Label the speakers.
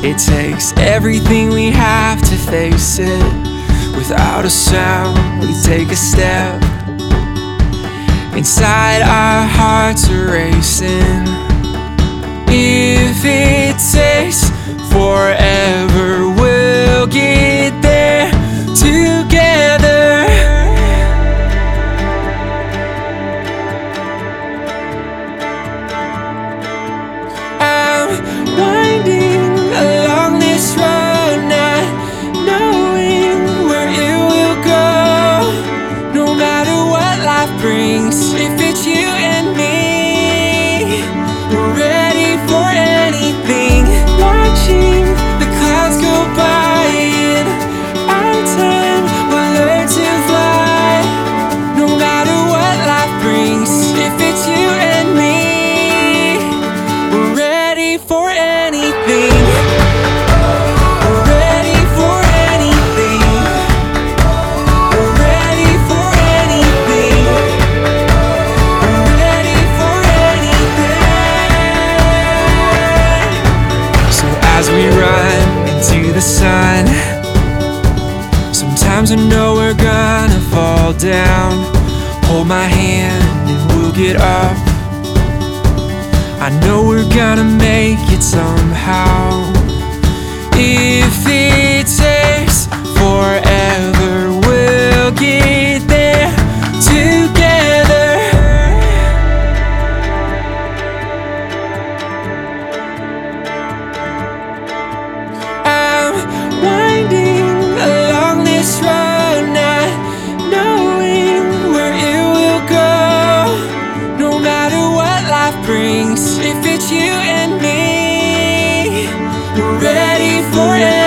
Speaker 1: It takes everything we have to face it. Without a sound, we take a step. Inside our hearts are racing. If it takes forever, we'll get there together. I'm winding along this road, not knowing where it will go. No matter what life brings, if it's you and me, we're ready for anything. Watching the clouds go by, in our time we'll learn to fly. No matter what life brings, if it's you and me, we're ready for anything. We're ready for anything. We're ready for anything. We're ready for anything. So as we run into the sun, sometimes I know we're gonna fall down. Hold my hand and we'll get up. I know we're gonna make it somehow. If it takes forever, we'll get there together. I'm winding along this road, not knowing where it will go. No matter what life brings, if it's you and me, we're ready for it.